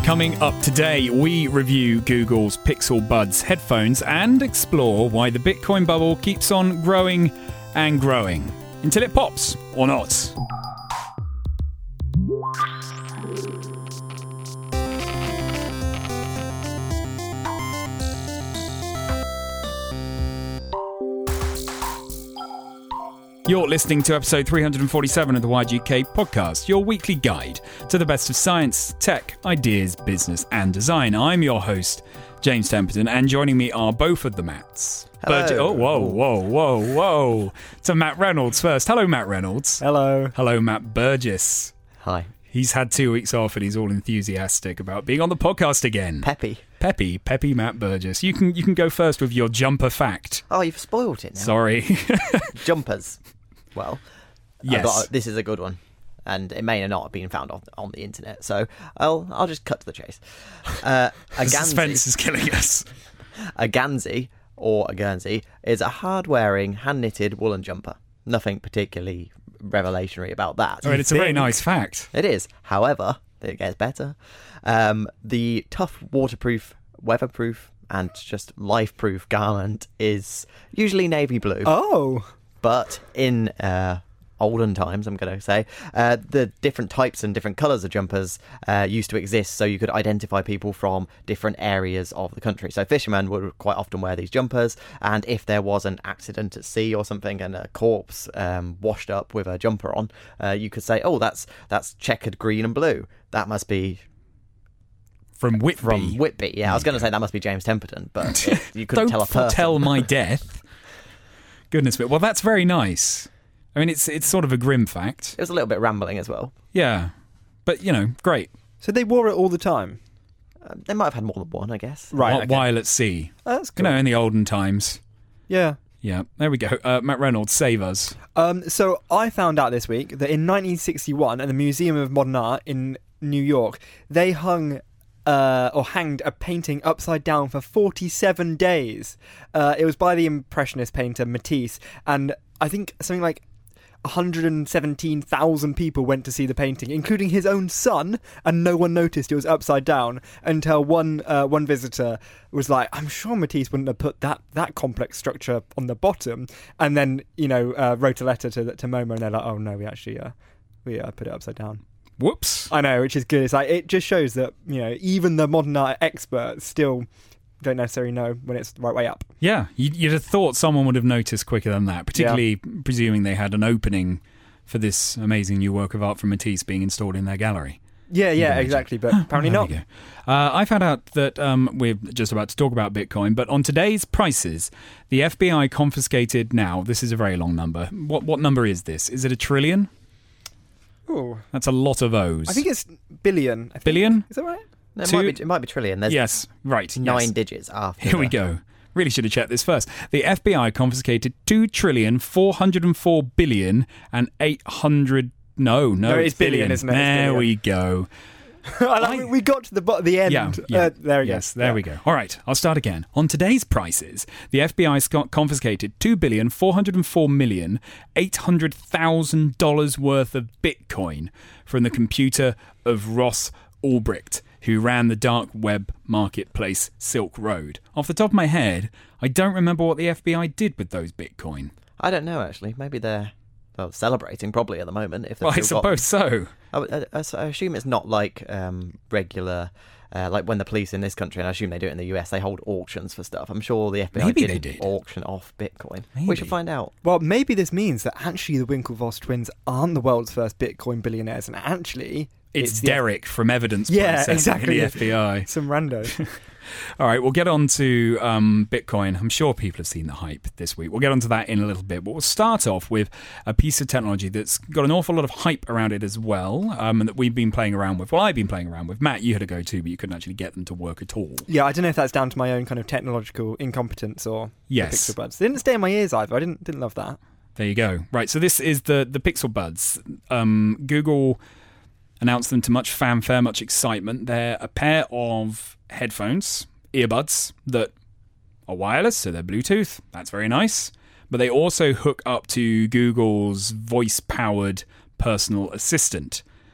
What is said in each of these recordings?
Coming up today, we review Google's Pixel Buds headphones and explore why the Bitcoin bubble keeps on growing and growing until it pops, or not. You're listening to episode 347 of the YGK podcast, your weekly guide to the best of science, tech, ideas, business, and design. I'm your host, James Temperton, and joining me are both of the Matts. Hello. Whoa. To Matt Reynolds first. Hello, Matt Reynolds. Hello. Hello, Matt Burgess. Hi. He's had 2 weeks off and he's all enthusiastic about being on the podcast again. Peppy Matt Burgess. You can go first with your jumper fact. Oh, you've spoiled it now. Sorry. Jumpers. Well, yes. This is a good one, and it may not have been found on the internet, so I'll just cut to the chase. A Suspense is killing us. A Gansey, or a Guernsey, is a hard-wearing, hand-knitted woolen jumper. Nothing particularly revelationary about that. I mean, it's a very nice fact. It is. However, it gets better. The tough, waterproof, weatherproof, and just life-proof garment is usually navy blue. Oh. But in olden times, I'm going to say, the different types and different colours of jumpers used to exist, so you could identify people from different areas of the country. So fishermen would quite often wear these jumpers, and if there was an accident at sea or something and a corpse washed up with a jumper on, you could say, oh, that's checkered green and blue. That must be... From Whitby. From Whitby, yeah. I was going to say that must be James Temperton, but you couldn't tell a person. Don't foretell my death. Goodness me. Well, that's very nice. I mean, it's sort of a grim fact. It was a little bit rambling as well. Yeah. But, great. So they wore it all the time? They might have had more than one, I guess. Right. Okay. While at sea. Oh, that's cool. In the olden times. Yeah. Yeah. There we go. Matt Reynolds, save us. So I found out this week that in 1961 at the Museum of Modern Art in New York, they hanged a painting upside down for 47 days. It was by the Impressionist painter Matisse, and I think something like 117,000 people went to see the painting, including his own son, and no one noticed it was upside down until one visitor was like, I'm sure Matisse wouldn't have put that complex structure on the bottom, and then wrote a letter to MoMA, and they're like, oh no, we actually put it upside down. Whoops. I know, which is good. It's like, it just shows that, even the modern art experts still don't necessarily know when it's the right way up. Yeah, you'd have thought someone would have noticed quicker than that, particularly presuming they had an opening for this amazing new work of art from Matisse being installed in their gallery. Yeah, exactly, but apparently not. I found out that we're just about to talk about Bitcoin, but on today's prices, the FBI confiscated now, this is a very long number. What number is this? Is it a trillion? Ooh. That's a lot of O's. I think it's billion. Billion? Is that right? No, it might be trillion. There's yes, right. 9 digits after. Here we go. Really should have checked this first. The FBI confiscated 2,404,800,000,000 and 800. No, it's billion, isn't it? There we go. We got to the end. Yeah. There we go. Yes, there we go. All right, I'll start again. On today's prices, the FBI confiscated $2,404,800,000 worth of Bitcoin from the computer of Ross Ulbricht, who ran the dark web marketplace Silk Road. Off the top of my head, I don't remember what the FBI did with those Bitcoin. I don't know, actually. Maybe they're celebrating probably at the moment. If I suppose so. I assume it's not like regular, like when the police in this country, and I assume they do it in the US, they hold auctions for stuff. I'm sure the FBI did auction off Bitcoin. Maybe. We should find out. Well, maybe this means that actually the Winklevoss twins aren't the world's first Bitcoin billionaires, and actually... It's Derek from Evidence exactly. in the FBI. Some rando. All right, we'll get on to Bitcoin. I'm sure people have seen the hype this week. We'll get on to that in a little bit. But we'll start off with a piece of technology that's got an awful lot of hype around it as well, and that we've been playing around with. Well, I've been playing around with. Matt, you had a go too, but you couldn't actually get them to work at all. Yeah, I don't know if that's down to my own kind of technological incompetence or yes. the Pixel Buds. They didn't stay in my ears either. I didn't love that. There you go. Right, so this is the Pixel Buds. Google announced them to much fanfare, much excitement. They're a pair of headphones, earbuds, that are wireless, so they're Bluetooth. That's very nice. But they also hook up to Google's voice-powered personal assistant.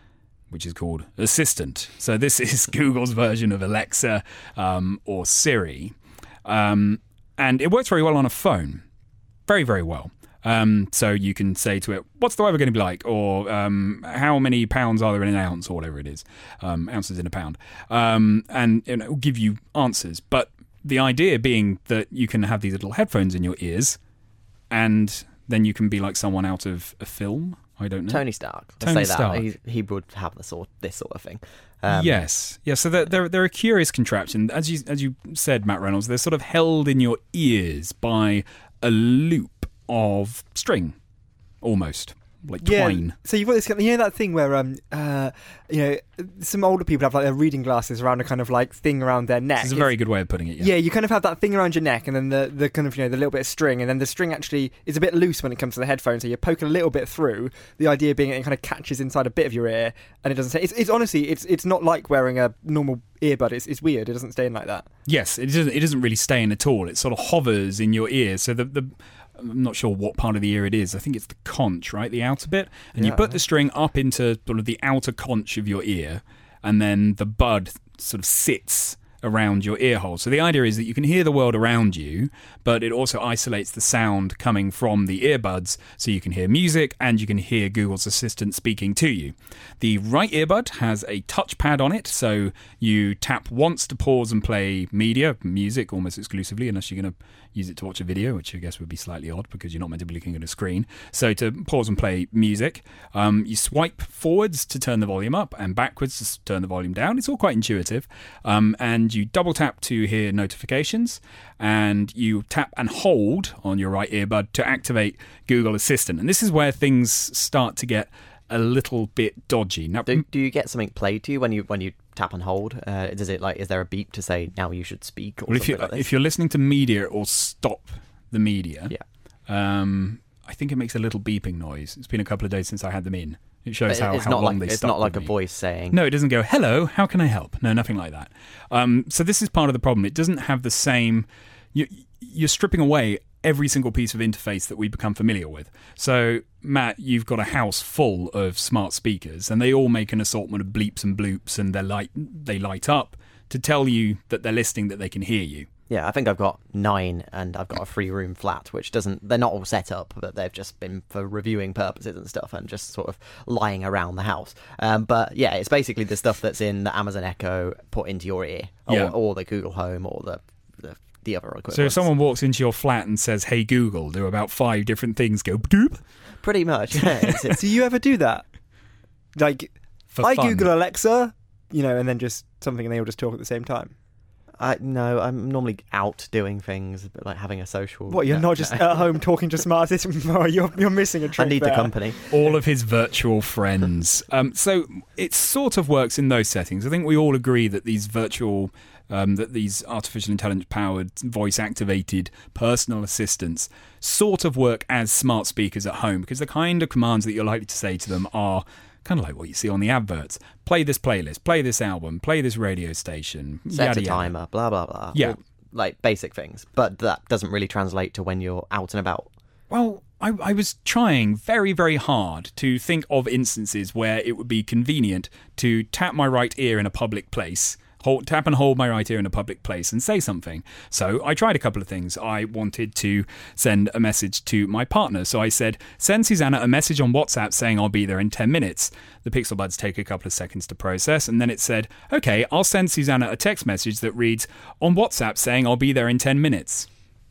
which is called Assistant. So this is Google's version of Alexa or Siri. And it works very well on a phone. Very, very well. So you can say to it, what's the weather going to be like? Or how many pounds are there in an ounce? Or whatever it is. Ounces in a pound. And it will give you answers. But the idea being that you can have these little headphones in your ears and then you can be like someone out of a film. I don't know. Tony Stark. Tony Say Stark. that. He would have this sort of thing. Yes. So they're a curious contraption. As you said, Matt Reynolds, they're sort of held in your ears by a loop of string, almost like twine. So you've got this, that thing where some older people have like their reading glasses around a kind of like thing around their neck. It's a very good way of putting it. Yeah, you kind of have that thing around your neck, and then the kind of the little bit of string, and then the string actually is a bit loose when it comes to the headphones, so you're poking a little bit through. The idea being it kind of catches inside a bit of your ear, and it doesn't stay. It's honestly, it's not like wearing a normal earbud. It's weird. It doesn't stay in like that. Yes, it doesn't really stay in at all. It sort of hovers in your ear. So I'm not sure what part of the ear it is. I think it's the conch, right? The outer bit. And you put the string up into sort of the outer conch of your ear, and then the bud sort of sits around your ear hole. So the idea is that you can hear the world around you, but it also isolates the sound coming from the earbuds, so you can hear music and you can hear Google's Assistant speaking to you. The right earbud has a touchpad on it, so you tap once to pause and play music almost exclusively, unless you're going to use it to watch a video, which I guess would be slightly odd because you're not meant to be looking at a screen. So to pause and play music, you swipe forwards to turn the volume up and backwards to turn the volume down. It's all quite intuitive. And you double tap to hear notifications, and you tap and hold on your right earbud to activate Google Assistant. And this is where things start to get a little bit dodgy. Now, do you get something played to you when you tap and hold? Is there a beep to say now you should speak? Or something like this? If you're listening to media, it will stop the media. Yeah. I think it makes a little beeping noise. It's been a couple of days since I had them in. It shows how long they stuck. It's not like a me. voice saying. No, it doesn't go, hello, how can I help? No, nothing like that. So this is part of the problem. It doesn't have the same. You're stripping away every single piece of interface that we become familiar with. So, Matt, you've got a house full of smart speakers, and they all make an assortment of bleeps and bloops, and they light up to tell you that they're listening, that they can hear you. Yeah, I think I've got 9, and I've got a 3-room flat, which they're not all set up, but they've just been for reviewing purposes and stuff, and just sort of lying around the house. But yeah, it's basically the stuff that's in the Amazon Echo put into your ear, or the Google Home, or the other equipment. So if someone walks into your flat and says, hey Google, do about 5 different things, go doop? Pretty much, yeah. Do you ever do that? Like, For fun. Google Alexa, and then just something, and they all just talk at the same time. No, I'm normally out doing things, but like having a social. What, you're not just at home talking to smart assistants? You're missing a trick. I need the company. All of his virtual friends. So it sort of works in those settings. I think we all agree that these virtual, that these artificial intelligence powered, voice activated personal assistants sort of work as smart speakers at home, because the kind of commands that you're likely to say to them are kind of like what you see on the adverts. Play this playlist, play this album, play this radio station, set a timer, blah, blah, blah. Yeah. All, like basic things. But that doesn't really translate to when you're out and about. Well, I was trying very, very hard to think of instances where it would be convenient to tap my right ear in a public place, tap and hold my right ear in a public place and say something. So I tried a couple of things. I wanted to send a message to my partner. So I said, send Susanna a message on WhatsApp saying I'll be there in 10 minutes. The Pixel Buds take a couple of seconds to process. And then it said, okay, I'll send Susanna a text message that reads, on WhatsApp saying I'll be there in 10 minutes.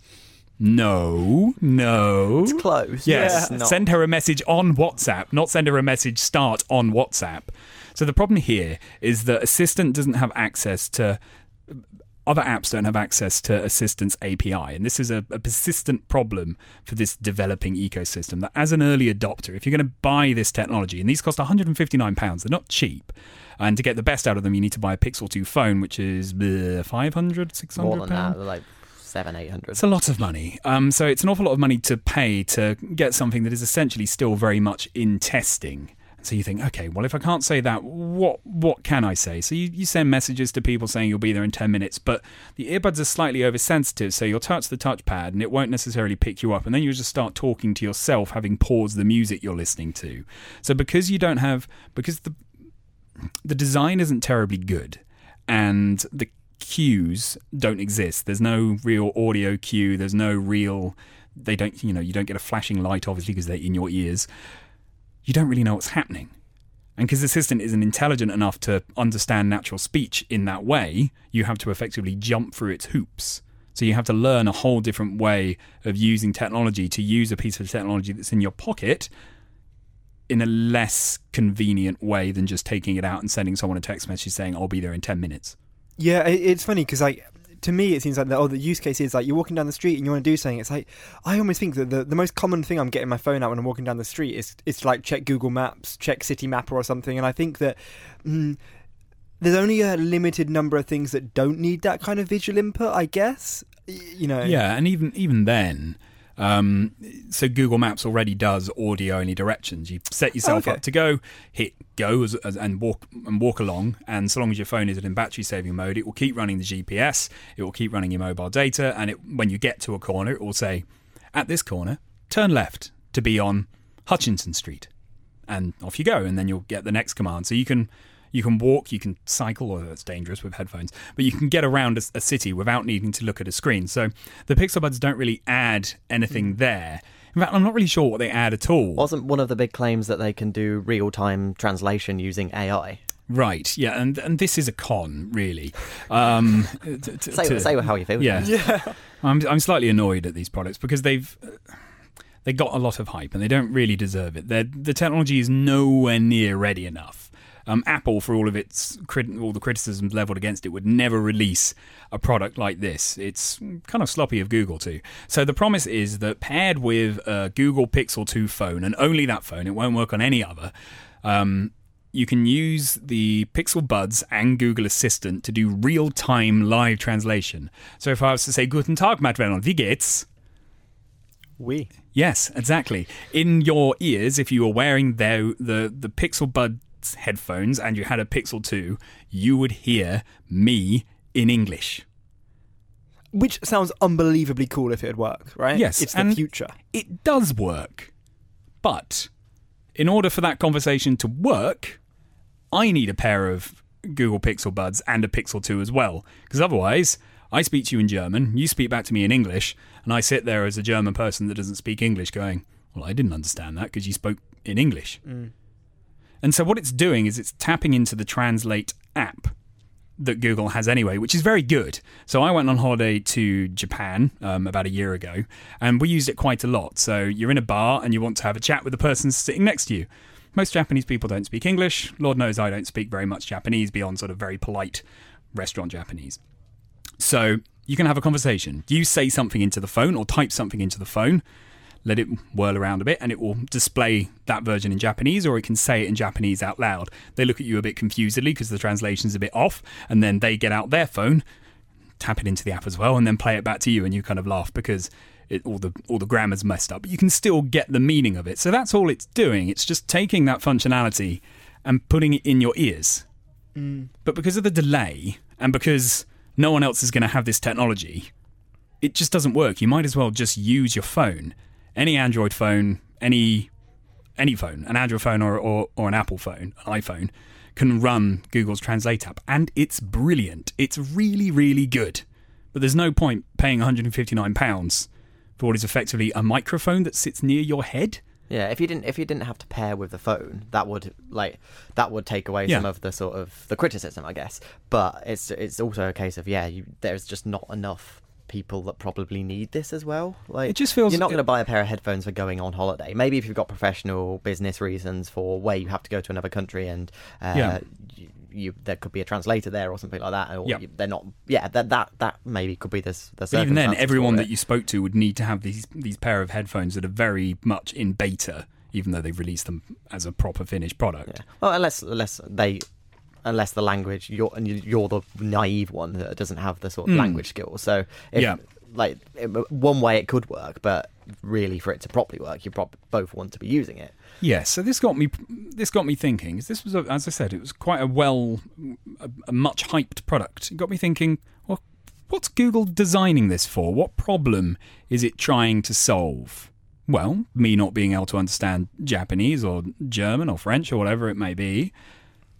No. It's close. Yes. Yeah. Send her a message on WhatsApp, not send her a message start on WhatsApp. So the problem here is that Assistant doesn't have access to... Other apps don't have access to Assistant's API. And this is a persistent problem for this developing ecosystem, that as an early adopter, if you're going to buy this technology, and these cost £159, they're not cheap. And to get the best out of them, you need to buy a Pixel 2 phone, which is $500, $600. More than that, like $700-800. It's a lot of money. So it's an awful lot of money to pay to get something that is essentially still very much in testing. So you think, okay, well, if I can't say that, what can I say? So you send messages to people saying you'll be there in 10 minutes, but the earbuds are slightly oversensitive, so you'll touch the touchpad and it won't necessarily pick you up, and then you just start talking to yourself, having paused the music you're listening to. So because the design isn't terribly good, and the cues don't exist. There's no real audio cue. There's no real. They don't. You don't get a flashing light, obviously, because they're in your ears. You don't really know what's happening. And because the assistant isn't intelligent enough to understand natural speech in that way, you have to effectively jump through its hoops. So you have to learn a whole different way of using technology to use a piece of technology that's in your pocket in a less convenient way than just taking it out and sending someone a text message saying, I'll be there in 10 minutes. Yeah, it's funny because to me, it seems like the use case is like you're walking down the street and you want to do something. It's like I almost think that the most common thing I'm getting my phone out when I'm walking down the street is it's like check Google Maps, check City Mapper or something. And I think that there's only a limited number of things that don't need that kind of visual input, I guess. Yeah, and even then. So Google Maps already does audio-only directions. You set yourself up to go, hit go and walk along, and so long as your phone is in battery-saving mode, it will keep running the GPS, it will keep running your mobile data, and when you get to a corner, it will say, at this corner, turn left to be on Hutchinson Street. And off you go, and then you'll get the next command. So you can walk, you can cycle, although that's dangerous with headphones, but you can get around a city without needing to look at a screen. So the Pixel Buds don't really add anything there. In fact, I'm not really sure what they add at all. Wasn't one of the big claims that they can do real-time translation using AI? Right, yeah, and this is a con, really. Say how you feel. Yeah. I'm slightly annoyed at these products because they got a lot of hype and they don't really deserve it. The technology is nowhere near ready enough. Apple, for all of all the criticisms leveled against it, would never release a product like this. It's kind of sloppy of Google too. So the promise is that paired with a Google Pixel 2 phone, and only that phone, it won't work on any other, you can use the Pixel Buds and Google Assistant to do real-time live translation. So if I was to say, Guten Tag, Matt Vernon, wie geht's? Oui. Yes, exactly. In your ears, if you were wearing the Pixel Buds headphones and you had a Pixel 2, you would hear me in English. Which sounds unbelievably cool if it would work, right? Yes. It's the future. It does work. But in order for that conversation to work, I need a pair of Google Pixel Buds and a Pixel 2 as well. Because otherwise, I speak to you in German, you speak back to me in English, and I sit there as a German person that doesn't speak English going, well, I didn't understand that because you spoke in English. And so what it's doing is it's tapping into the Translate app that Google has anyway, which is very good. So I went on holiday to Japan about a year ago, and we used it quite a lot. So you're in a bar and you want to have a chat with the person sitting next to you. Most Japanese people don't speak English. Lord knows I don't speak very much Japanese beyond sort of very polite restaurant Japanese. So you can have a conversation. You say something into the phone or type something into the phone, let it whirl around a bit, and it will display that version in Japanese, or it can say it in Japanese out loud. They look at you a bit confusedly because the translation's a bit off, and then they get out their phone, tap it into the app as well, and then play it back to you, and you kind of laugh because all the grammar's messed up. But you can still get the meaning of it. So that's all it's doing. It's just taking that functionality and putting it in your ears. But because of the delay, and because no one else is going to have this technology, it just doesn't work. You might as well just use your phone. Any Android phone, any phone, an Android phone or an Apple phone, an iPhone, can run Google's Translate app. And it's brilliant. It's really, really good. But there's no point paying £159 for what is effectively a microphone that sits near your head. Yeah, if you didn't have to pair with the phone, that would take away some of the sort of the criticism, I guess. But it's also a case of there's just not enough people that probably need this as well. Like, it just feels you're not going to buy a pair of headphones for going on holiday. Maybe if you've got professional business reasons for where you have to go to another country and there could be a translator there or something like that. Or they're not. Yeah, that maybe could be the But even then, everyone that you spoke to would need to have these pair of headphones that are very much in beta, even though they've released them as a proper finished product. Yeah. Well, unless the language you're the naive one that doesn't have the sort of language skills. So one way it could work, but really for it to properly work, you both want to be using it. Yeah, so this got me thinking. This was, as I said, it was quite a much hyped product. It got me thinking, well, what's Google designing this for? What problem is it trying to solve? Well, me not being able to understand Japanese or German or French or whatever it may be,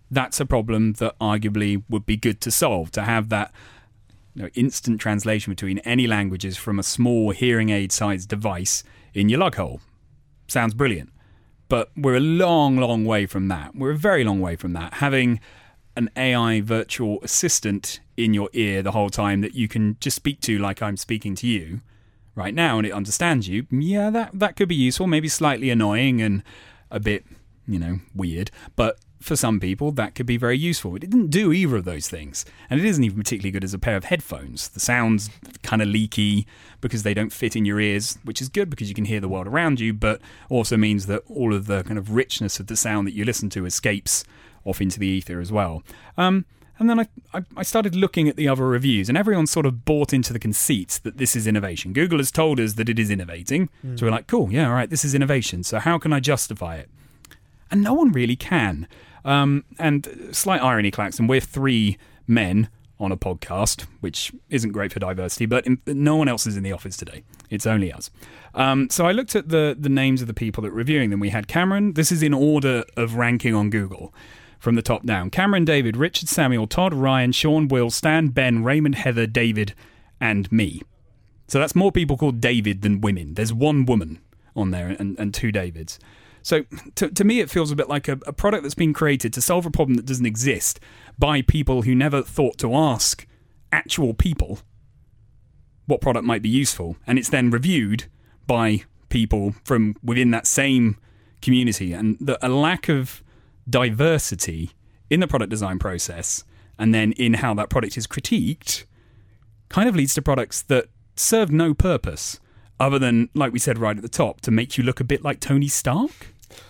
that's a problem that arguably would be good to solve, to have that instant translation between any languages from a small hearing aid sized device in your lug hole. Sounds brilliant. But we're a long, long way from that. We're a very long way from that. Having an AI virtual assistant in your ear the whole time that you can just speak to like I'm speaking to you right now and it understands you, that could be useful, maybe slightly annoying and a bit, weird. But for some people, that could be very useful. It didn't do either of those things. And it isn't even particularly good as a pair of headphones. The sound's kind of leaky because they don't fit in your ears, which is good because you can hear the world around you, but also means that all of the kind of richness of the sound that you listen to escapes off into the ether as well. And then I started looking at the other reviews, and everyone's sort of bought into the conceit that this is innovation. Google has told us that it is innovating. So we're like, cool, yeah, all right, this is innovation. So how can I justify it? And no one really can. And slight irony, Klaxon, we're 3 men on a podcast, which isn't great for diversity, but no one else is in the office today. It's only us. So I looked at the names of the people that were reviewing them. We had Cameron. This is in order of ranking on Google from the top down. Cameron, David, Richard, Samuel, Todd, Ryan, Sean, Will, Stan, Ben, Raymond, Heather, David, and me. So that's more people called David than women. There's 1 woman on there and 2 Davids. So to me, it feels a bit like a product that's been created to solve a problem that doesn't exist by people who never thought to ask actual people what product might be useful. And it's then reviewed by people from within that same community. And a lack of diversity in the product design process and then in how that product is critiqued kind of leads to products that serve no purpose other than, like we said right at the top, to make you look a bit like Tony Stark.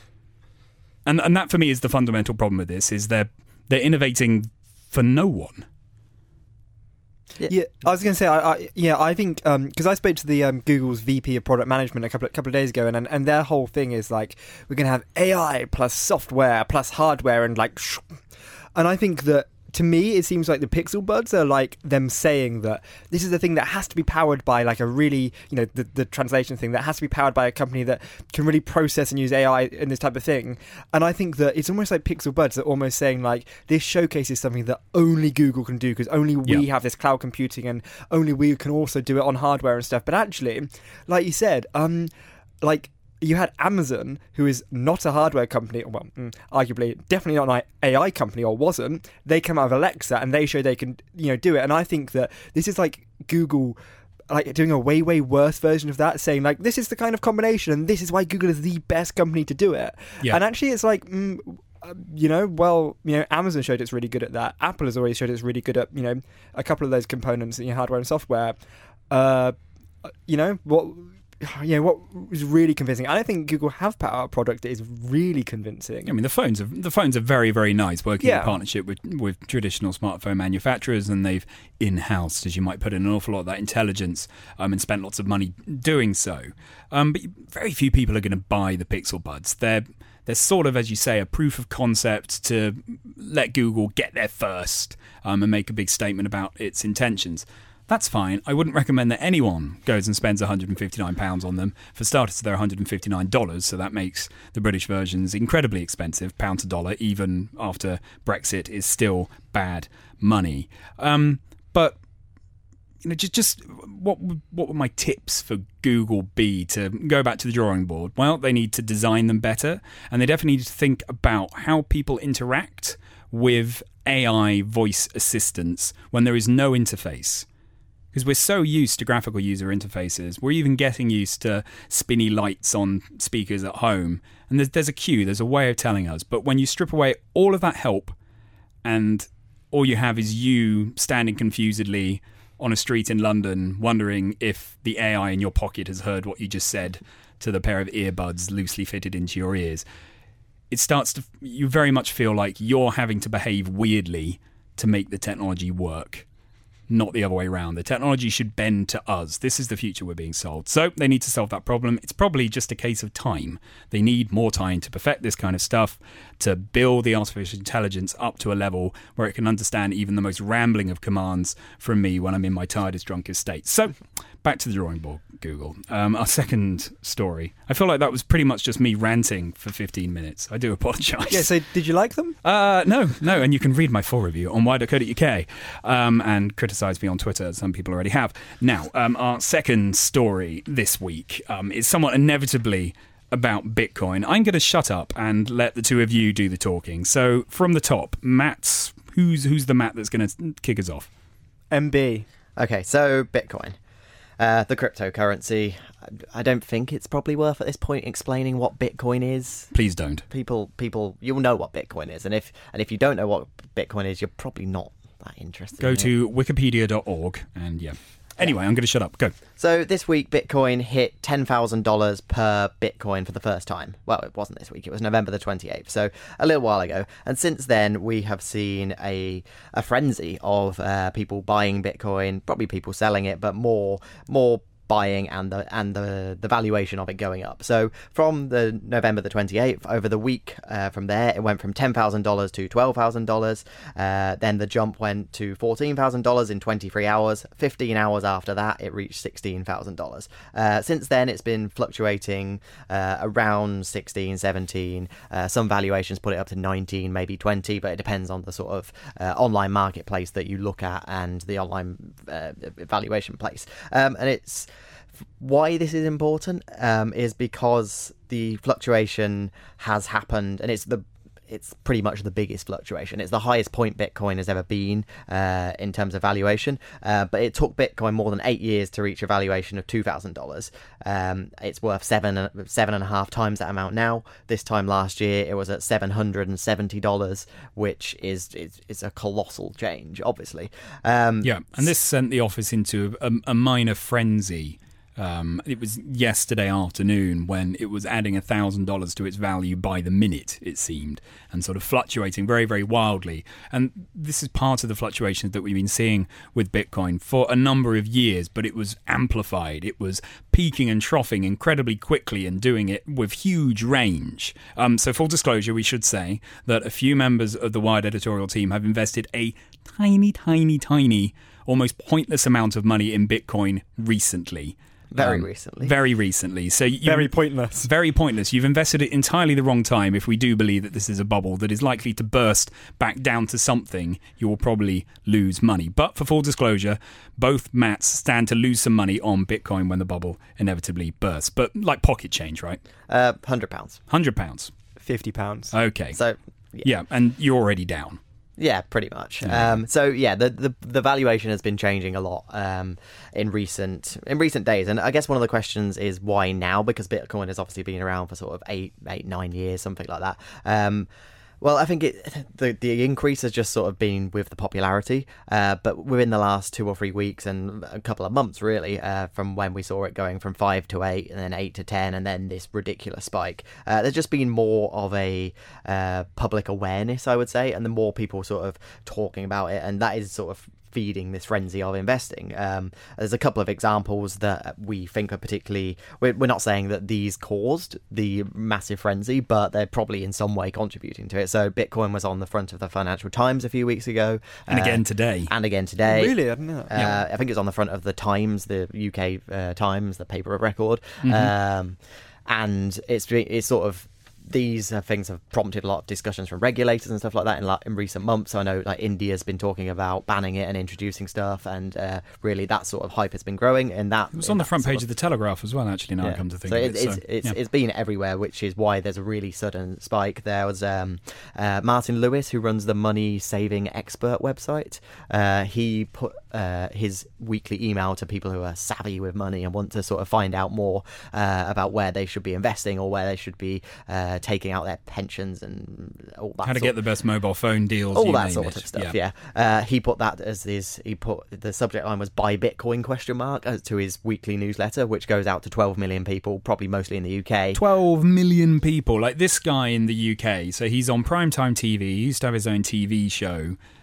And that for me is the fundamental problem with this, is they're innovating for no one. Yeah, I was going to say, I think because I spoke to the Google's VP of Product Management a couple of days ago, and their whole thing is like, we're going to have AI plus software plus hardware, and and I think that, to me, it seems like the Pixel Buds are like them saying that this is the thing that has to be powered by like a really, the translation thing that has to be powered by a company that can really process and use AI in this type of thing. And I think that it's almost like Pixel Buds are almost saying like, this showcases something that only Google can do because only we have this cloud computing and only we can also do it on hardware and stuff. But actually, like you said, you had Amazon, who is not a hardware company, well, arguably, definitely not an AI company, or wasn't. They came out of Alexa and they show they can, do it. And I think that this is like Google, like doing a way, way worse version of that, saying like, this is the kind of combination and this is why Google is the best company to do it. Yeah. And actually it's like, Amazon showed it's really good at that. Apple has always showed it's really good at, a couple of those components in your hardware and software. What is really convincing? I don't think Google have put out a product that is really convincing. I mean, the phones are very, very nice, working in partnership with traditional smartphone manufacturers, and they've in-housed, as you might put it, an awful lot of that intelligence and spent lots of money doing so. But very few people are going to buy the Pixel Buds. They're sort of, as you say, a proof of concept to let Google get there first and make a big statement about its intentions. That's fine. I wouldn't recommend that anyone goes and spends £159 on them. For starters, they're $159, so that makes the British versions incredibly expensive. Pound to dollar, even after Brexit, is still bad money. But just what would my tips for Google be to go back to the drawing board? Well, they need to design them better, and they definitely need to think about how people interact with AI voice assistants when there is no interface. Because we're so used to graphical user interfaces. We're even getting used to spinny lights on speakers at home. And there's a cue, there's a way of telling us. But when you strip away all of that help and all you have is you standing confusedly on a street in London wondering if the AI in your pocket has heard what you just said to the pair of earbuds loosely fitted into your ears, you very much feel like you're having to behave weirdly to make the technology work. not the other way around. The technology should bend to us. This is the future we're being sold. So they need to solve that problem. It's probably just a case of time. They need more time to perfect this kind of stuff, to build the artificial intelligence up to a level where it can understand even the most rambling of commands from me when I'm in my tiredest, drunkest state. So back to the drawing board, Google. Our second story. I feel like that was pretty much just me ranting for 15 minutes. I do apologise. Yeah, so did you like them? No, and you can read my full review on why.co.uk and criticise me on Twitter, as some people already have. Now, our second story this week is somewhat inevitably about Bitcoin. I'm going to shut up and let the two of you do the talking. So, from the top, Matt, who's the Matt that's going to kick us off? MB. Okay, so Bitcoin. The cryptocurrency. I don't think it's probably worth at this point explaining what Bitcoin is. Please don't. People, you'll know what Bitcoin is, and if you don't know what Bitcoin is, you're probably not that interested. Go to wikipedia.org and yeah. Anyway, I'm going to shut up. Go. So this week, Bitcoin hit $10,000 per Bitcoin for the first time. Well, it wasn't this week. It was November the 28th, so a little while ago. And since then, we have seen a frenzy of people buying Bitcoin, probably people selling it, but more buying and the valuation of it going up. So from the November the 28th, over the week from there, it went from $10,000 to $12,000. Then the jump went to $14,000 in 23 hours. 15 hours after that, it reached $16,000. Since then, it's been fluctuating around 16, 17. Some valuations put it up to 19, maybe 20, but it depends on the sort of online marketplace that you look at and the online valuation place. And it's why this is important is because the fluctuation has happened, and it's pretty much the biggest fluctuation. It's the highest point Bitcoin has ever been in terms of valuation, but it took Bitcoin more than 8 years to reach a valuation of $2,000. It's worth seven and a half times that amount now. This time last year, it was at $770, which is a colossal change, obviously. And this sent the office into a minor frenzy. It was yesterday afternoon when it was adding $1,000 to its value by the minute, it seemed, and sort of fluctuating very, very wildly. And this is part of the fluctuations that we've been seeing with Bitcoin for a number of years, but it was amplified. It was peaking and troughing incredibly quickly and doing it with huge range. So full disclosure, we should say that a few members of the Wired editorial team have invested a tiny, almost pointless amount of money in Bitcoin recently. Very recently. So Very pointless. Very pointless. You've invested it entirely the wrong time if we do believe that this is a bubble that is likely to burst back down to something. You will probably lose money. But for full disclosure, both Matts stand to lose some money on Bitcoin when the bubble inevitably bursts. But like pocket change, right? £100. £100. £50. Okay. So yeah, and you're already down. Yeah, pretty much. The valuation has been changing a lot in recent days, and I guess one of the questions is why now? Because Bitcoin has obviously been around for sort of 9 years, something like that. Well, I think the increase has just sort of been with the popularity, but within the last 2 or 3 weeks and a couple of months, really, from when we saw it going from 5 to 8 and then 8 to 10 and then this ridiculous spike, there's just been more of a public awareness, I would say, and the more people sort of talking about it, and that is sort of feeding this frenzy of investing. There's a couple of examples that we think are particularly... We're not saying that these caused the massive frenzy, but they're probably in some way contributing to it. So Bitcoin was on the front of the Financial Times a few weeks ago. And again today. Really? I didn't know that. I think it's on the front of the Times, the UK Times, the paper of record. Mm-hmm. And it's sort of... These things have prompted a lot of discussions from regulators and stuff like that in recent months. So I know like India's been talking about banning it and introducing stuff, and really that sort of hype has been growing. And that it was on the front page of the Telegraph as well, actually. Now I come to think of it. It's been everywhere, which is why there's a really sudden spike. There was Martin Lewis, who runs the Money Saving Expert website. He put his weekly email to people who are savvy with money and want to sort of find out more about where they should be investing or where they should be taking out their pensions and all that. How to get the best mobile phone deals, all that sort of stuff. Yeah. He put that as he put the subject line was "Buy Bitcoin?" to his weekly newsletter, which goes out to 12 million people, probably mostly in the UK. 12 million people, like this guy in the UK. So he's on primetime TV. He used to have his own TV show.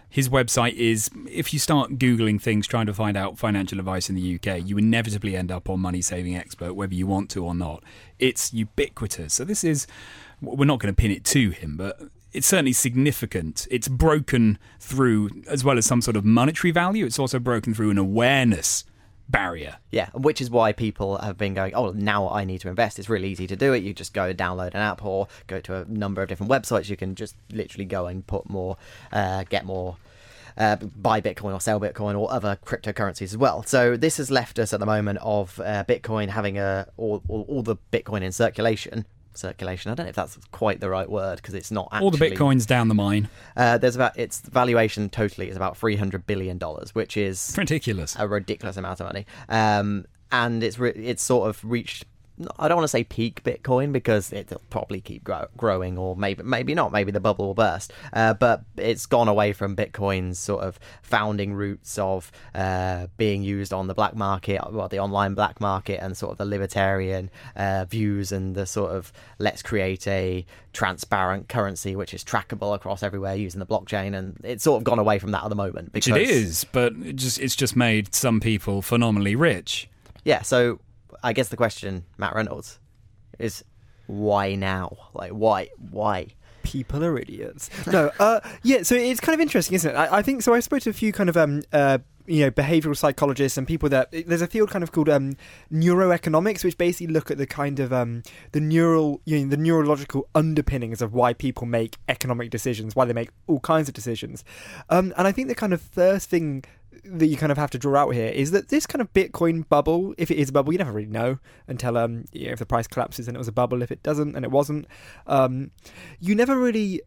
His website is, if you start Googling things trying to find out financial advice in the UK, you inevitably end up on Money Saving Expert, whether you want to or not. It's ubiquitous. So this is, we're not going to pin it to him, but it's certainly significant. It's broken through, as well as some sort of monetary value, it's also broken through an awareness barrier. Yeah, which is why people have been going, oh, now I need to invest. It's really easy to do it. You just go download an app or go to a number of different websites. You can just literally go and put more, get more, buy Bitcoin or sell Bitcoin or other cryptocurrencies as well. So this has left us at the moment of Bitcoin having all the Bitcoin in circulation. I don't know if that's quite the right word, because it's not actually all the Bitcoins down the mine. Its valuation totally is about $300 billion, which is ridiculous, a ridiculous amount of money. And it's sort of reached, I don't want to say peak Bitcoin, because it'll probably keep growing, or maybe not, maybe the bubble will burst, but it's gone away from Bitcoin's sort of founding roots of being used on the black market, well, the online black market, and sort of the libertarian views, and the sort of let's create a transparent currency which is trackable across everywhere using the blockchain, and it's sort of gone away from that at the moment. Because it is, but it's just made some people phenomenally rich. Yeah, so I guess the question, Matt Reynolds, is why now? Like, why? People are idiots. No, yeah, so it's kind of interesting, isn't it? I think so. I spoke to a few kind of behavioral psychologists and people that there's a field kind of called neuroeconomics, which basically look at the kind of the neurological underpinnings of why people make economic decisions, why they make all kinds of decisions, and I think the kind of first thing that you kind of have to draw out here is that this kind of Bitcoin bubble, if it is a bubble, you never really know until if the price collapses and it was a bubble. If it doesn't and it wasn't, you never really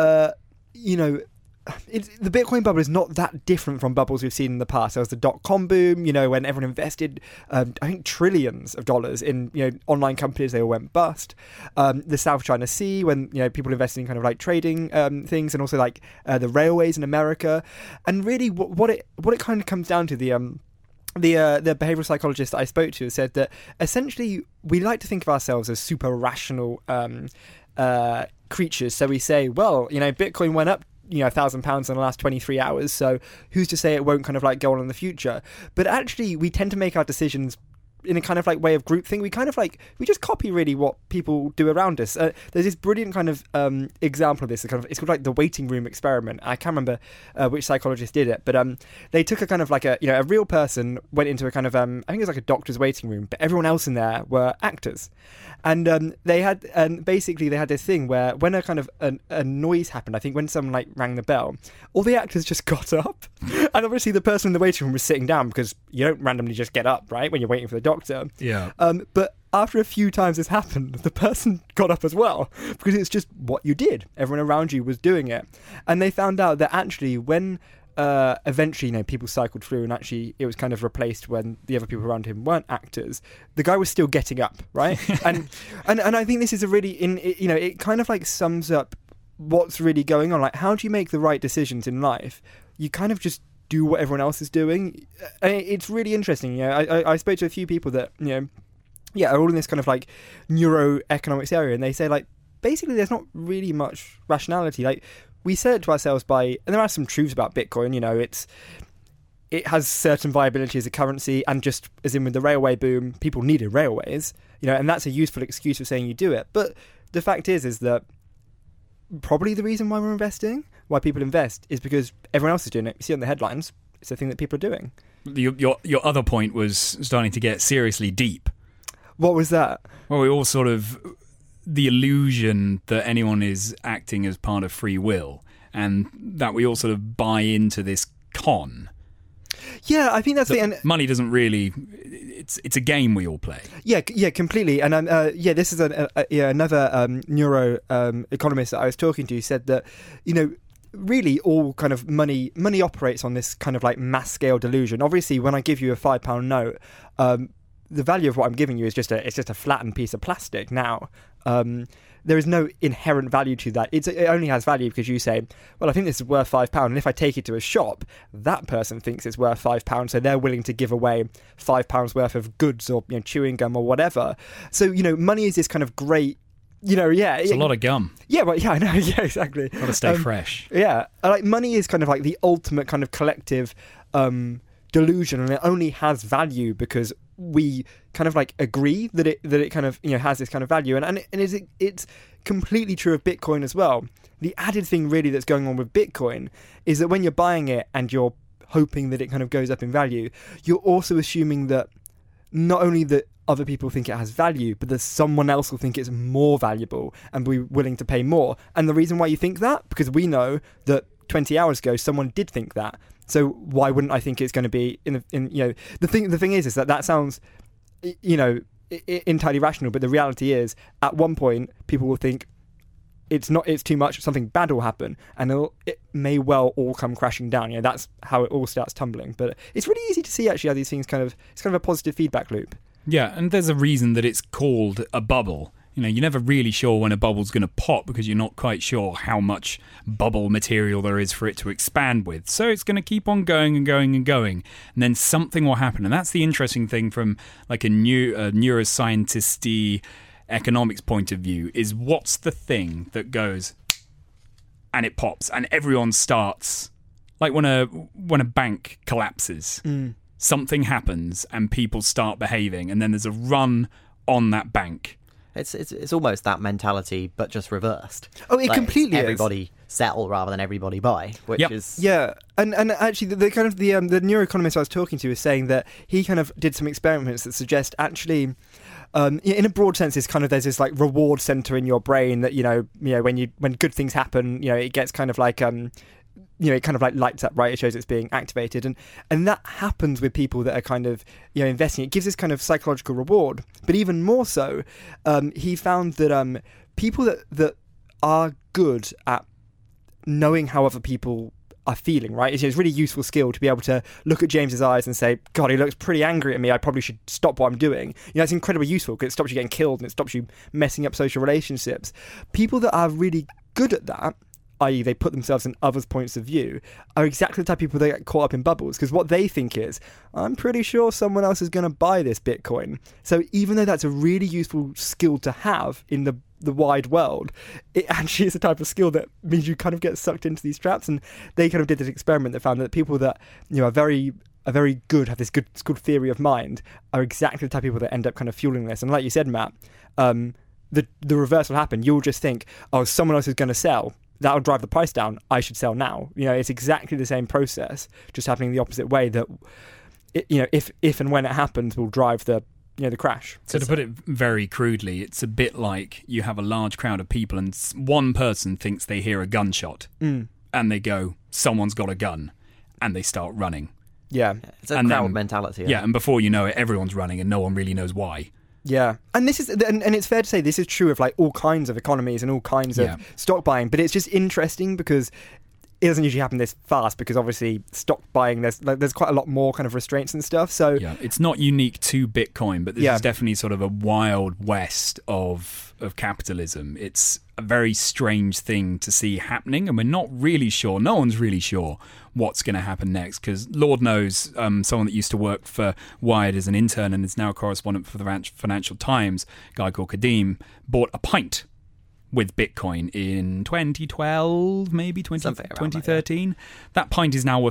the Bitcoin bubble is not that different from bubbles we've seen in the past. There was the dot-com boom, when everyone invested, I think, trillions of dollars in, online companies. They all went bust. The South China Sea, when, people invested in kind of like trading things, and also like the railways in America. And really what it kind of comes down to, the behavioral psychologist that I spoke to said that essentially we like to think of ourselves as super rational creatures. So we say, well, Bitcoin went up £1,000 in the last 23 hours, so who's to say it won't kind of like go on in the future? But actually we tend to make our decisions in a kind of like way of groupthink. We just copy really what people do around us. There's this brilliant kind of example of this. It's called like the waiting room experiment. I can't remember which psychologist did it, but they took a kind of like a real person, went into a kind of I think it was like a doctor's waiting room, but everyone else in there were actors, and they had this thing where when a kind of a noise happened, I think when someone like rang the bell, all the actors just got up, and obviously the person in the waiting room was sitting down, because you don't randomly just get up, right, when you're waiting for the doctor. Yeah. But after a few times this happened, the person got up as well, because it's just what you did. Everyone around you was doing it. And they found out that actually when eventually, people cycled through, and actually it was kind of replaced when the other people around him weren't actors, the guy was still getting up, right? and I think this is a really, it kind of like sums up what's really going on. Like, how do you make the right decisions in life? You kind of just do what everyone else is doing. It's really interesting. I spoke to a few people that are all in this kind of like neuroeconomics area, and they say like basically there's not really much rationality. Like, we say it to ourselves and there are some truths about Bitcoin. It has certain viability as a currency, and just as in with the railway boom, people needed railways, and that's a useful excuse for saying you do it. But the fact is that probably the reason why people invest is because everyone else is doing it. You see it on the headlines. It's a thing that people are doing. Your other point was starting to get seriously deep. What was that? Well, we all sort of, the illusion that anyone is acting as part of free will, and that we all sort of buy into this con. Yeah, I think that's the end. Money doesn't really. It's a game we all play. Yeah, completely. And this is another neuro economist that I was talking to said that really all kind of money operates on this kind of like mass scale delusion. Obviously, when I give you a £5 note, the value of what I'm giving you is just a flattened piece of plastic. Now, there is no inherent value to that. It only has value because you say, well, I think this is worth £5, and if I take it to a shop, that person thinks it's worth £5, so they're willing to give away £5 worth of goods or chewing gum or whatever. So money is this kind of great It's a lot of gum. Yeah, well, yeah, I know. Yeah, exactly. Got to stay fresh. Yeah, like money is kind of like the ultimate kind of collective delusion, and it only has value because we kind of like agree that it kind of has this kind of value, and it's completely true of Bitcoin as well. The added thing really that's going on with Bitcoin is that when you're buying it and you're hoping that it kind of goes up in value, you're also assuming that not only that other people think it has value, but that someone else will think it's more valuable and be willing to pay more. And the reason why you think that, because we know that 20 hours ago someone did think that. So why wouldn't I think it's going to be the thing is that sounds entirely rational, but the reality is at one point people will think it's too much, something bad will happen, and it may well all come crashing down. That's how it all starts tumbling. But it's really easy to see actually how these things it's kind of a positive feedback loop. Yeah, and there's a reason that it's called a bubble. You're never really sure when a bubble's going to pop because you're not quite sure how much bubble material there is for it to expand with. So it's going to keep on going and going and going, and then something will happen. And that's the interesting thing from like a neuroscientist-y economics point of view, is what's the thing that goes and it pops and everyone starts, like when a bank collapses. Something happens and people start behaving, and then there's a run on that bank. It's almost that mentality, but just reversed. Oh, it completely is. Everybody sell rather than everybody buy, which is... Yeah, and actually the kind of the neuroeconomist I was talking to was saying that he kind of did some experiments that suggest actually... in a broad sense, there's this like reward center in your brain that when good things happen, it gets kind of like it kind of like lights up, right? It shows it's being activated, and that happens with people that are kind of investing. It gives this kind of psychological reward, but even more so, he found that people that are good at knowing how other people are feeling, right? It's a really useful skill to be able to look at James's eyes and say, God, he looks pretty angry at me. I probably should stop what I'm doing. It's incredibly useful because it stops you getting killed and it stops you messing up social relationships. People that are really good at that, i.e. they put themselves in others' points of view, are exactly the type of people that get caught up in bubbles, because what they think is, I'm pretty sure someone else is going to buy this Bitcoin. So even though that's a really useful skill to have in the wide world, it actually is a type of skill that means you kind of get sucked into these traps. And they kind of did this experiment that found that people that are very good, have this good theory of mind, are exactly the type of people that end up kind of fueling this. And like you said, Matt, the reverse will happen. You'll just think, oh, someone else is going to sell. That'll drive the price down. I should sell now. It's exactly the same process, just happening the opposite way. That if and when it happens, will drive the crash. So to put it very crudely, it's a bit like you have a large crowd of people, and one person thinks they hear a gunshot, and they go, "Someone's got a gun," and they start running. Yeah, it's a crowd mentality. Yeah, and before you know it, everyone's running, and no one really knows why. Yeah, and this is, and it's fair to say this is true of like all kinds of economies and all kinds of stock buying. But it's just interesting because it doesn't usually happen this fast, because obviously stock buying there's quite a lot more kind of restraints and stuff. So yeah, it's not unique to Bitcoin, but this is definitely sort of a wild west of capitalism. It's a very strange thing to see happening, and we're not really sure. No one's really sure what's going to happen next, because Lord knows someone that used to work for Wired as an intern and is now a correspondent for the Financial Times, a guy called Kadeem, bought a pint with Bitcoin in 2012, maybe 2013. That pint is now worth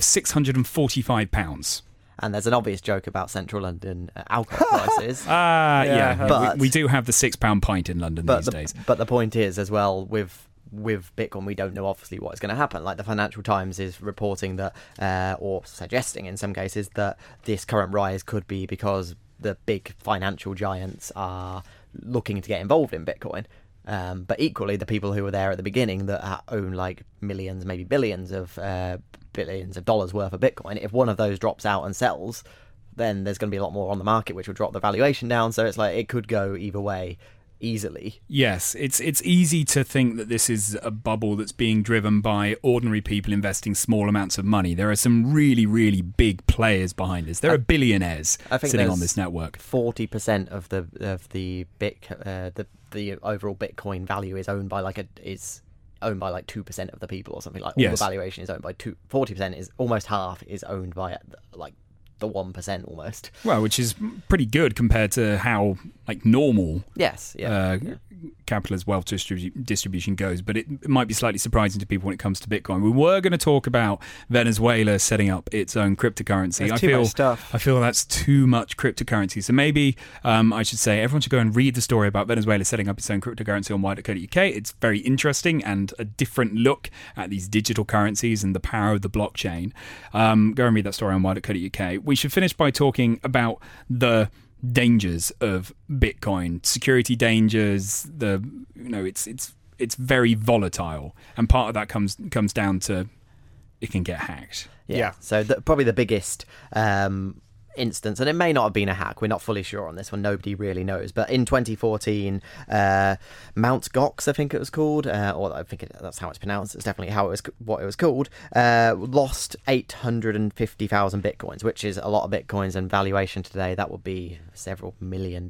£645. And there's an obvious joke about central London alcohol prices. But we do have the £6 pint in London these days. But the point is, as well, with Bitcoin, we don't know obviously what's going to happen. Like the Financial Times is reporting that, or suggesting in some cases, that this current rise could be because the big financial giants are looking to get involved in Bitcoin. But equally, the people who were there at the beginning that own like millions, maybe billions of dollars worth of Bitcoin, if one of those drops out and sells, then there's going to be a lot more on the market, which will drop the valuation down. So it's like it could go either way easily. Yes, it's easy to think that this is a bubble that's being driven by ordinary people investing small amounts of money. There are some really, really big players behind this. There are billionaires sitting on this network. 40% of the overall Bitcoin value is owned by like 2% of the people or something. Like all the valuation is owned by 40%, is almost half is owned by like the 1% almost. Well, which is pretty good compared to how like normal capital as wealth distribution goes, but it might be slightly surprising to people when it comes to Bitcoin. We were going to talk about Venezuela setting up its own cryptocurrency. That's too much stuff. I feel that's too much cryptocurrency. So maybe I should say everyone should go and read the story about Venezuela setting up its own cryptocurrency on Wired.co.uk. It's very interesting and a different look at these digital currencies and the power of the blockchain. Go and read that story on Wired.co.uk. We should finish by talking about the dangers of Bitcoin, security dangers. It's very volatile, and part of that comes down to it can get hacked. Yeah. So probably the biggest instance, and it may not have been a hack, we're not fully sure on this one, nobody really knows, but in 2014 Mount Gox, I think it was called, or I think that's how it's pronounced, it's definitely what it was called, lost 850,000 bitcoins, which is a lot of bitcoins, and valuation today that would be several $1 million.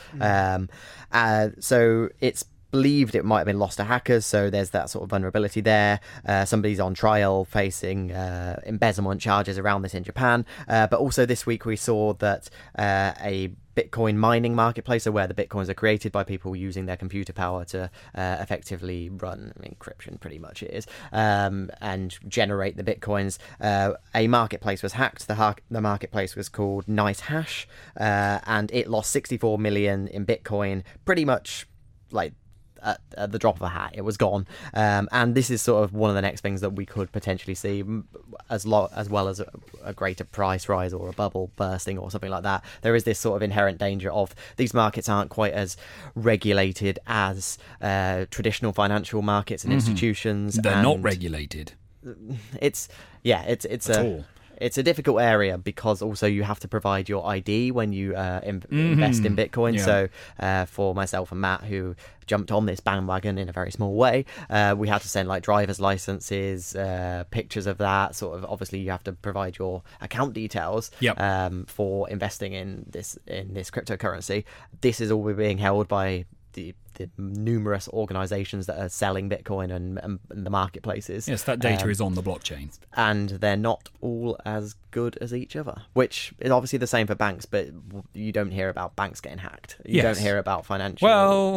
So it's believed it might have been lost to hackers, so there's that sort of vulnerability there. Somebody's on trial facing embezzlement charges around this in Japan, but also this week we saw that a Bitcoin mining marketplace, so where the Bitcoins are created by people using their computer power to effectively run encryption, pretty much it is, and generate the Bitcoins. A marketplace was hacked. The marketplace was called NiceHash, and it lost 64 million in Bitcoin, pretty much like at the drop of a hat. It was gone, and this is sort of one of the next things that we could potentially see, as well as a greater price rise or a bubble bursting or something like that. There is this sort of inherent danger of these markets aren't quite as regulated as traditional financial markets and institutions. They're not regulated. It's a difficult area, because also you have to provide your ID when you invest in Bitcoin. Yeah. So for myself and Matt, who jumped on this bandwagon in a very small way, we had to send like driver's licenses, pictures of that. Sort of, obviously you have to provide your account details for investing in this cryptocurrency. This is all being held by the numerous organizations that are selling Bitcoin and the marketplaces. Yes, that data is on the blockchain. And they're not all as good as each other, which is obviously the same for banks, but you don't hear about banks getting hacked. You don't hear about financial...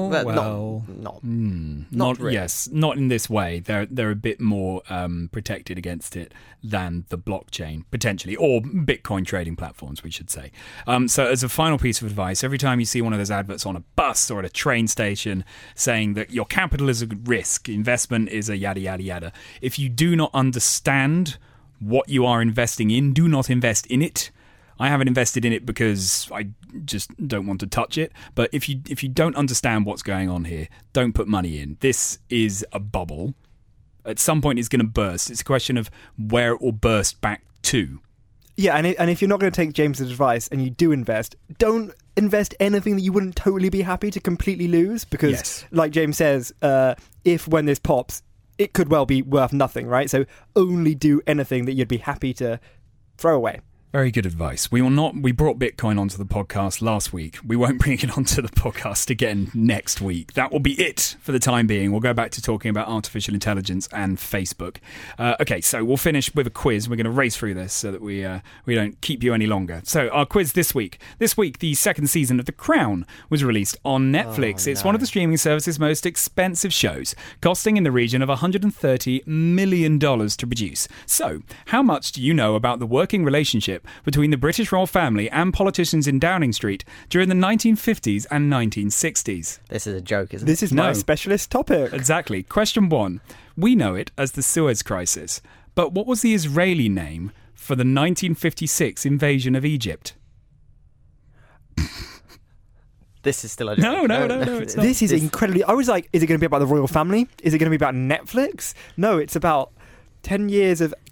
Not really. Yes, not in this way. They're a bit more protected against it than the blockchain, potentially, or Bitcoin trading platforms, we should say. So as a final piece of advice, every time you see one of those adverts on a bus or at a train station saying that your capital is a risk, investment is a yada, yada, yada, if you do not understand what you are investing in, do not invest in it. I haven't invested in it because I just don't want to touch it. But if you don't understand what's going on here, don't put money in. This is a bubble. At some point it's going to burst. It's a question of where it will burst back to. Yeah, and if you're not going to take James's advice and you do invest, don't invest anything that you wouldn't totally be happy to completely lose, because like James says, when this pops, it could well be worth nothing, right? So only do anything that you'd be happy to throw away. Very good advice. We brought Bitcoin onto the podcast last week. We won't bring it onto the podcast again next week. That will be it for the time being. We'll go back to talking about artificial intelligence and Facebook. Okay, so we'll finish with a quiz. We're going to race through this so that we don't keep you any longer. So our quiz this week. This week, the second season of The Crown was released on Netflix. It's one of the streaming service's most expensive shows, costing in the region of $130 million to produce. So, how much do you know about the working relationship between the British royal family and politicians in Downing Street during the 1950s and 1960s? This is a joke, isn't it? This is my specialist topic. Exactly. Question 1. We know it as the Suez Crisis, but what was the Israeli name for the 1956 invasion of Egypt? This is still a joke. No, it's not. This is incredibly... I was like, is it going to be about the royal family? Is it going to be about Netflix? No, it's about 10 years of...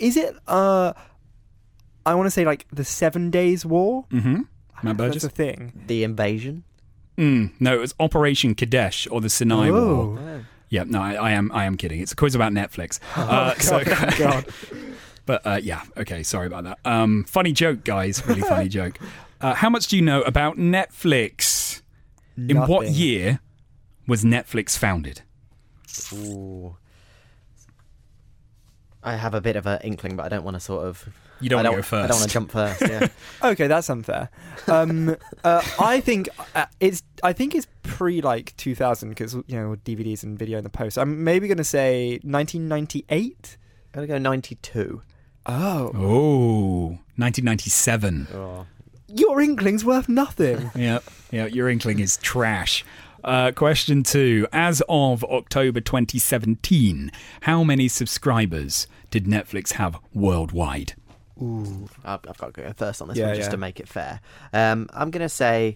I want to say like the 7 Days War. Mm-hmm. Matt Burgess? That's a thing. The invasion? No, it was Operation Kadesh or the Sinai War. Oh. Yeah, no, I am kidding. It's a quiz about Netflix. God. But okay, sorry about that. Funny joke, guys. Really funny joke. How much do you know about Netflix? Nothing. In what year was Netflix founded? Ooh. I have a bit of an inkling, but I don't want to sort of. You don't want to go first. I don't want to jump first. Yeah. Okay, that's unfair. I think it's pre like 2000 because DVDs and video in the post. I'm maybe going to say 1998. I'm gonna go 92. Oh, 1997. Oh. Your inkling's worth nothing. Yeah, your inkling is trash. Question 2. As of October 2017, how many subscribers did Netflix have worldwide? Ooh, I've got to go first on this Yeah, one just yeah. to make it fair. I'm going to say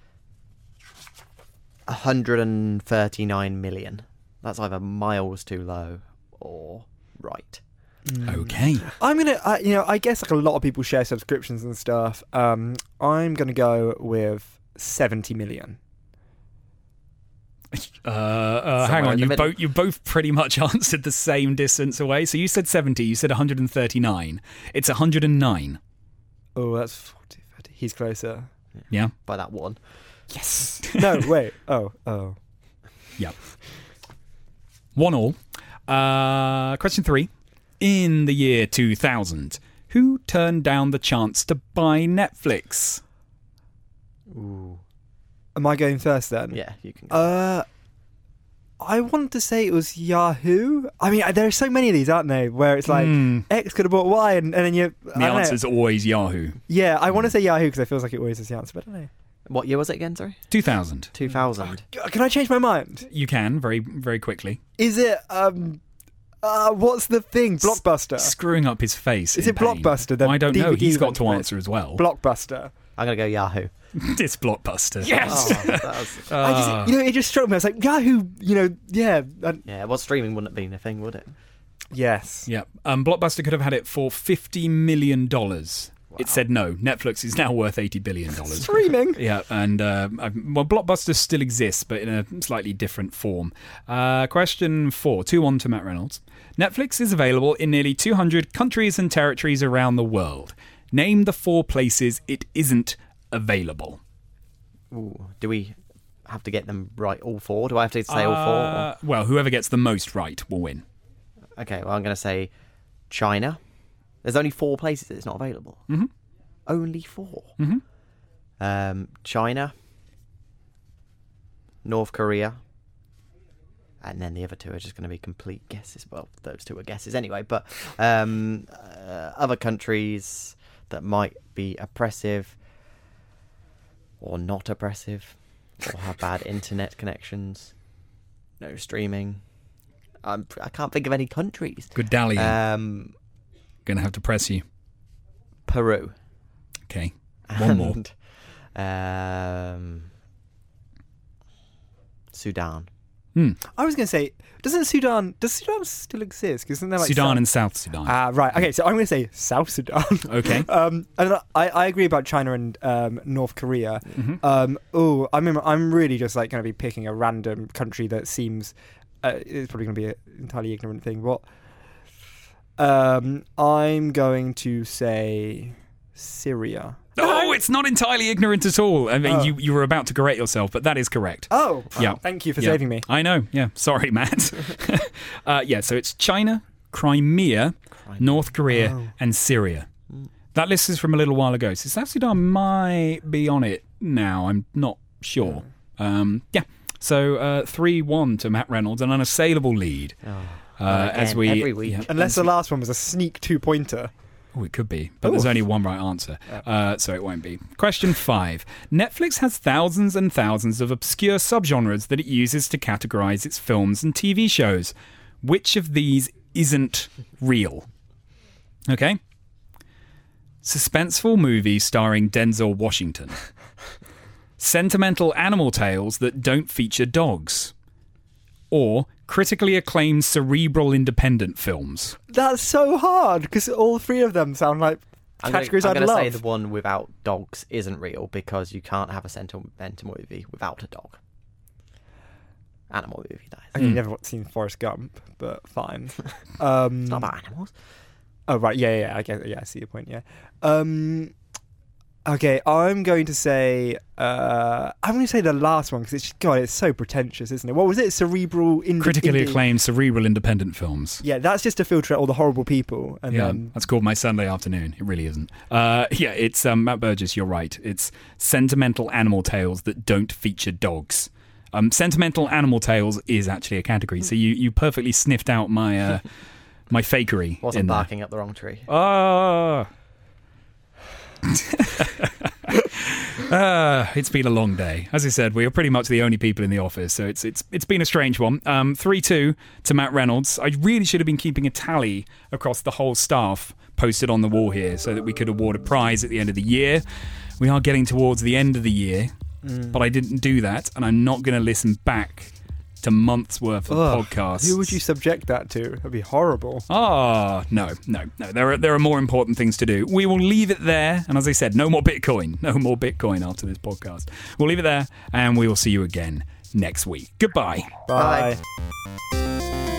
139 million. That's either miles too low or right. Okay. I'm gonna, I guess like a lot of people share subscriptions and stuff. I'm gonna go with 70 million. Hang in on, the middle. you both pretty much answered the same distance away. So you said 70, you said 139. It's 109. Oh, that's 40, 50. He's closer. Yeah? By that one. Yes. No, wait. Oh. Yeah. 1-1. Question 3. In the year 2000, who turned down the chance to buy Netflix? Ooh. Am I going first then? Yeah, you can go. I want to say it was Yahoo. I mean, there are so many of these, aren't there? Where it's like X could have bought Y, and then you. The answer's always Yahoo. Yeah, I want to say Yahoo because it feels like it always is the answer, but I don't know. What year was it again, sorry? 2000. 2000. Can I change my mind? You can, very, very quickly. Is it what's the thing? Blockbuster. Screwing up his face. Is in it pain. Blockbuster? The I don't know. DVD He's got to went answer as well. Blockbuster. I'm going to go Yahoo. It's Blockbuster. Yes. Oh, that was... It just struck me. I was like, Yahoo. Yeah. Yeah, well, streaming wouldn't have been a thing, would it? Yes. Yeah. Blockbuster could have had it for $50 million. It said no. Netflix is now worth $80 billion. Streaming. Yeah, and Blockbuster still exists, but in a slightly different form. Question 4, 2-1 to Matt Reynolds. Netflix is available in nearly 200 countries and territories around the world. Name the 4 places it isn't available. Ooh, do we have to get them right, all 4? Do I have to say all 4? Or... Well, whoever gets the most right will win. Okay, well, I'm going to say China. There's only 4 places it's not available. Mm-hmm. Only 4. Mm-hmm. China, North Korea, and then the other 2 are just going to be complete guesses. Well, those 2 are guesses anyway, but other countries that might be oppressive or not oppressive or have bad internet connections, no streaming. I can't think of any countries. Good dallying. Gonna have to press you. Peru. Okay. One more. Sudan. I was going to say, does Sudan still exist? Because isn't there like Sudan and South Sudan. Right. Okay, so I'm going to say South Sudan. Okay. And I agree about China and North Korea. Mm-hmm. I remember I'm really just like going to be picking a random country that seems it's probably going to be an entirely ignorant thing. What? I'm going to say Syria. Oh, it's not entirely ignorant at all. I mean, you were about to correct yourself, but that is correct. Oh, yeah. Thank you for saving me. I know. Yeah. Sorry, Matt. So it's China, Crimea, North Korea, and Syria. That list is from a little while ago. So South Sudan might be on it now. I'm not sure. So 3-1 to Matt Reynolds, an unassailable lead. As we every week. Unless the last one was a sneak 2-pointer. Oh, it could be, but there's only one right answer, so it won't be. Question 5. Netflix has thousands and thousands of obscure subgenres that it uses to categorize its films and TV shows. Which of these isn't real? Okay. Suspenseful movie starring Denzel Washington. Sentimental animal tales that don't feature dogs. Or critically acclaimed cerebral independent films. That's so hard because all 3 of them sound like categories I'd love. I'm going to say the one without dogs isn't real because you can't have a sentimental movie without a dog. Animal movie, that is. I mean, you've never seen Forrest Gump, but fine. It's not about animals. Oh right, yeah. I guess, I see your point. Yeah. I'm Okay, I'm going to say the last one because it's so pretentious, isn't it? What was it? Cerebral, critically acclaimed, cerebral, independent films. Yeah, that's just to filter out all the horrible people. And then... that's called My Sunday Afternoon. It really isn't. It's Matt Burgess. You're right. It's sentimental animal tales that don't feature dogs. Sentimental animal tales is actually a category, so you perfectly sniffed out my my fakery. Wasn't barking up the wrong tree. It's been a long day. As I said, we are pretty much the only people in the office, so it's been a strange one. 3-2 to Matt Reynolds. I really should have been keeping a tally across the whole staff posted on the wall here so that we could award a prize at the end of the year. We are getting towards the end of the year, but I didn't do that, and I'm not going to listen back to months worth of podcasts. Who would you subject that to? That'd be horrible. No. There are more important things to do. We will leave it there, and as I said, no more Bitcoin after this podcast. We'll leave it there, and we will see you again next week. Goodbye. Bye.